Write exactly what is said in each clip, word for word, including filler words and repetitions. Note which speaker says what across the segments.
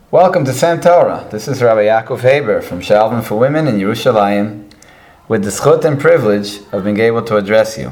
Speaker 1: Welcome to Sem Torah. This is Rabbi Yaakov Haber from Shalom for Women in Yerushalayim, with the zchut and privilege of being able to address you.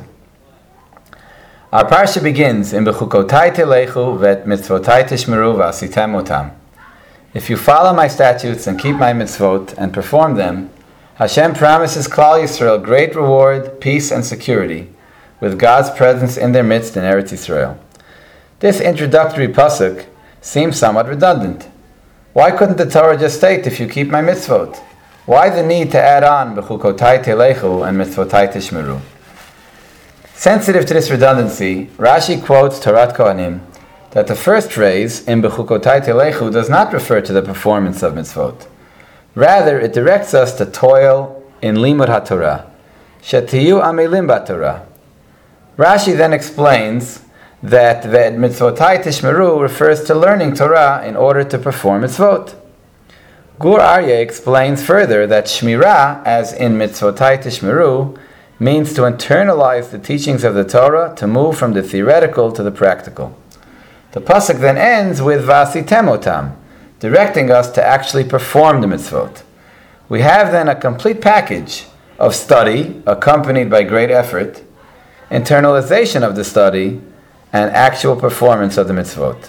Speaker 1: Our parsha begins in Bechukotai telechu vet mitzvotai tishmeru v'asitem otam. If you follow my statutes and keep my mitzvot and perform them, Hashem promises Klal Yisrael great reward, peace, and security, with God's presence in their midst in Eretz Yisrael. This introductory pasuk seems somewhat redundant. Why couldn't the Torah just state, if you keep my mitzvot? Why the need to add on Bechukotai telechu and mitzvotai tishmeru? Sensitive to this redundancy, Rashi quotes Torat Kohanim that the first phrase in Bechukotai telechu does not refer to the performance of mitzvot. Rather, it directs us to toil in limud haTorah, shetiyu amelim b'Torah. Rashi then explains that the mitzvotai tishmeru refers to learning Torah in order to perform mitzvot. Gur Aryeh explains further that shmirah, as in mitzvotai tishmeru, means to internalize the teachings of the Torah, to move from the theoretical to the practical. The pasuk then ends with v'asitem otam, directing us to actually perform the mitzvot. We have then a complete package of study, accompanied by great effort, internalization of the study, and actual performance of the mitzvot.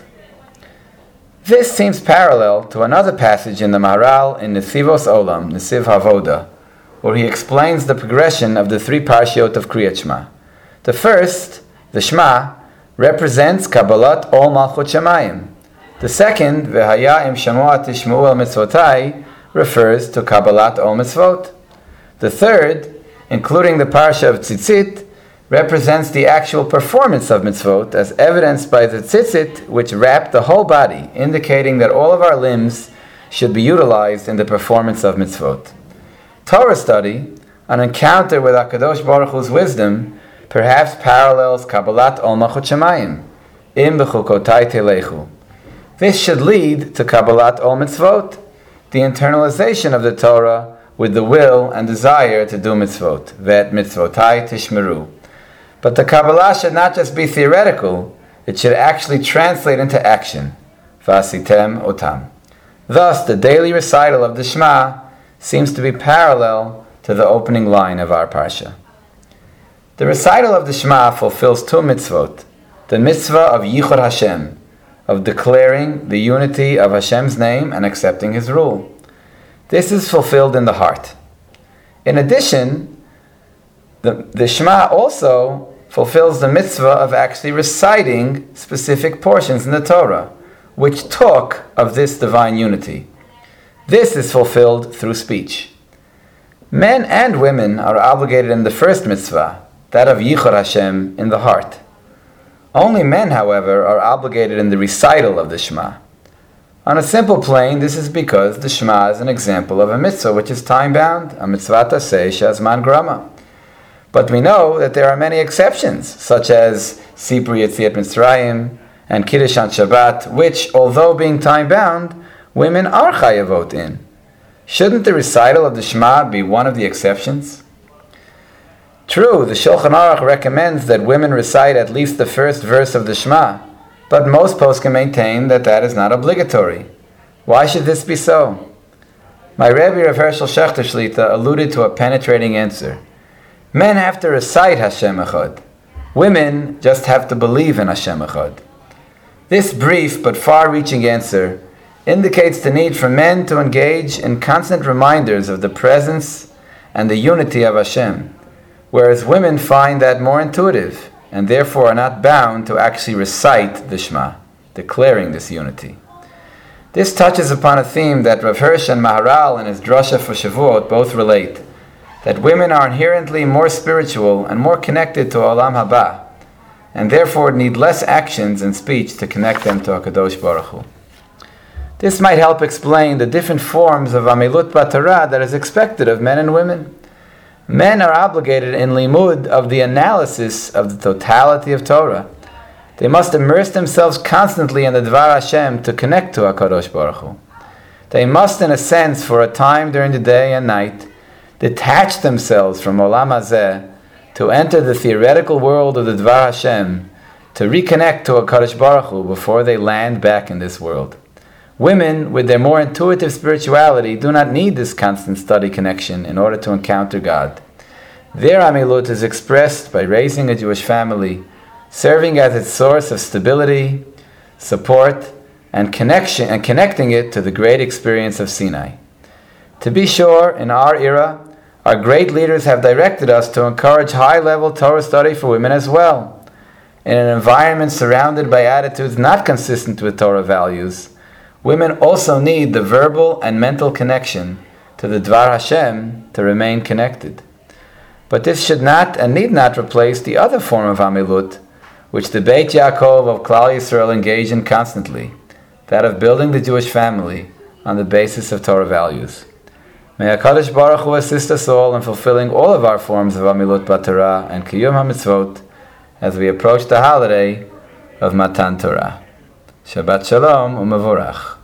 Speaker 1: This seems parallel to another passage in the Maharal in Nesivos Olam, Nesiv Havoda, where he explains the progression of the three parshiot of Kriyat Shema. The first, the Shema, represents Kabbalat Ol Malchut Shemayim. The second, V'haya im Shamoa Tishmeu El Mitzvotai, refers to Kabbalat Ol Mitzvot. The third, including the parsha of Tzitzit, represents the actual performance of mitzvot, as evidenced by the tzitzit, which wrap the whole body, indicating that all of our limbs should be utilized in the performance of mitzvot. Torah study, an encounter with HaKadosh Baruch Hu's wisdom, perhaps parallels Kabbalat Ol Malchut Shemayim, im Bechukotai telechu. This should lead to Kabbalat Ol Mitzvot, the internalization of the Torah with the will and desire to do mitzvot, vet mitzvotai tishmeru. But the Kabbalah should not just be theoretical, it should actually translate into action. V'asitem otam. Thus, the daily recital of the Shema seems to be parallel to the opening line of our parsha. The recital of the Shema fulfills two mitzvot. The mitzvah of Yichud Hashem, of declaring the unity of Hashem's name and accepting His rule. This is fulfilled in the heart. In addition, The, the Shema also fulfills the mitzvah of actually reciting specific portions in the Torah, which talk of this divine unity. This is fulfilled through speech. Men and women are obligated in the first mitzvah, that of Yichud Hashem, in the heart. Only men, however, are obligated in the recital of the Shema. On a simple plane, this is because the Shema is an example of a mitzvah which is time-bound, a mitzvah taseh she'azman grama. But we know that there are many exceptions, such as Sipur Yetziat Mitzrayim and Kiddush on Shabbat, which, although being time-bound, women are chayavot in. Shouldn't the recital of the Shema be one of the exceptions? True, the Shulchan Aruch recommends that women recite at least the first verse of the Shema, but most poskim maintain that that is not obligatory. Why should this be so? My Rebbe Rav Hershel Shechter Shlita alluded to a penetrating answer. Men have to recite Hashem Echad. Women just have to believe in Hashem Echad. This brief but far-reaching answer indicates the need for men to engage in constant reminders of the presence and the unity of Hashem, whereas women find that more intuitive and therefore are not bound to actually recite the Shema, declaring this unity. This touches upon a theme that Rav Hirsch and Maharal in his Drasha for Shavuot both relate, that women are inherently more spiritual and more connected to Olam Haba, and therefore need less actions and speech to connect them to HaKadosh Baruch Hu. This might help explain the different forms of Amilut B'Torah that is expected of men and women. Men are obligated in limud of the analysis of the totality of Torah. They must immerse themselves constantly in the Dvar Hashem to connect to HaKadosh Baruch Hu. They must, in a sense, for a time during the day and night, detach themselves from Olam Hazeh to enter the theoretical world of the Dvar Hashem, to reconnect to HaKadosh Baruch Hu before they land back in this world. Women, with their more intuitive spirituality, do not need this constant study connection in order to encounter God. Their Amilut is expressed by raising a Jewish family, serving as its source of stability, support, and connection, and connecting it to the great experience of Sinai. To be sure, in our era, our great leaders have directed us to encourage high-level Torah study for women as well. In an environment surrounded by attitudes not consistent with Torah values, women also need the verbal and mental connection to the Dvar Hashem to remain connected. But this should not and need not replace the other form of Amilut, which the Beit Yaakov of Klal Yisrael engage in constantly, that of building the Jewish family on the basis of Torah values. May HaKadosh Baruch Hu assist us all in fulfilling all of our forms of Amilut B'Torah and Kiyum HaMitzvot as we approach the holiday of Matan Torah. Shabbat Shalom u'Mevorach.